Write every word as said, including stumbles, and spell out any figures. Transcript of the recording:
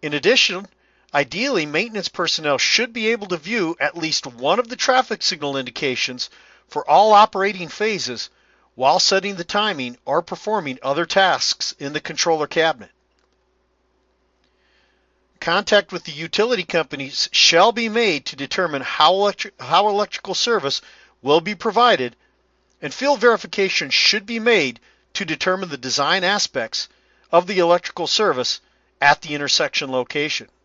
In addition, ideally, maintenance personnel should be able to view at least one of the traffic signal indications for all operating phases while setting the timing or performing other tasks in the controller cabinet. Contact with the utility companies shall be made to determine how, electric, how electrical service will be provided, and field verification should be made to determine the design aspects of the electrical service at the intersection location.